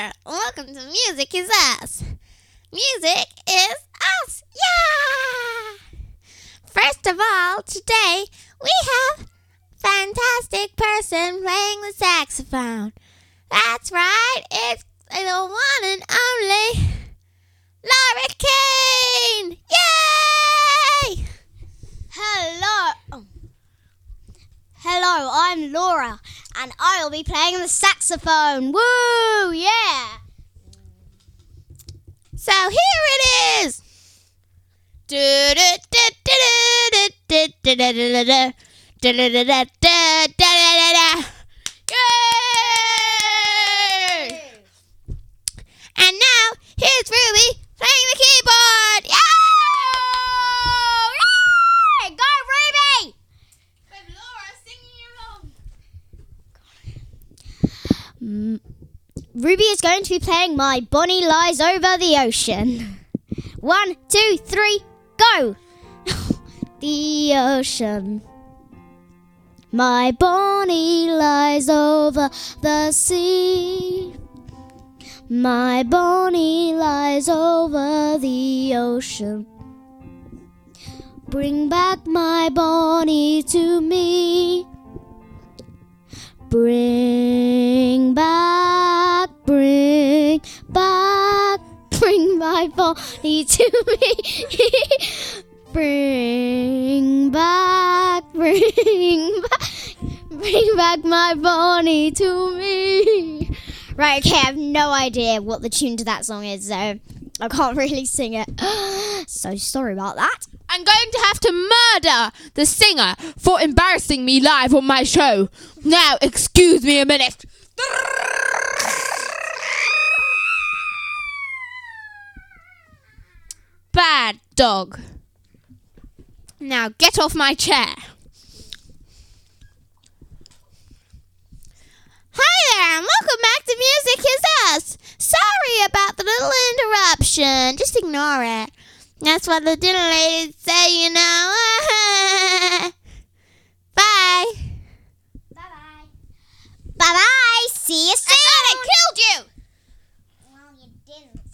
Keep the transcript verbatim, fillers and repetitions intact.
there! Welcome to Music is Us. Music is us! Yeah! First of all, today we have a fantastic person playing the saxophone. That's right, it's the one and only Laura Kane! Yay! Hello. Oh. Hello, I'm Laura, and I'll be playing the saxophone. Woo! Yeah! So here it is! Yay! And now, here's Ruby playing the keyboard! Yay! Yay! Go, Ruby! With Laura singing along. Mm, Ruby is going to be playing My Bonnie Lies Over the Ocean. One, two, three, go! The ocean. My Bonnie lies over the sea. My Bonnie lies over the ocean. Bring back my Bonnie to me. Bring back, bring back, bring my Bonnie to me. Bring back, bring back, bring back my Bonnie to me. Right, okay, I have no idea what the tune to that song is, so I can't really sing it. So sorry about that. I'm going to have to murder the singer for embarrassing me live on my show. Now, excuse me a minute. Bad dog. Now get off my chair. Hi there, and welcome back to Music is Us. Sorry about the little interruption. Just ignore it. That's what the dinner ladies say, you know.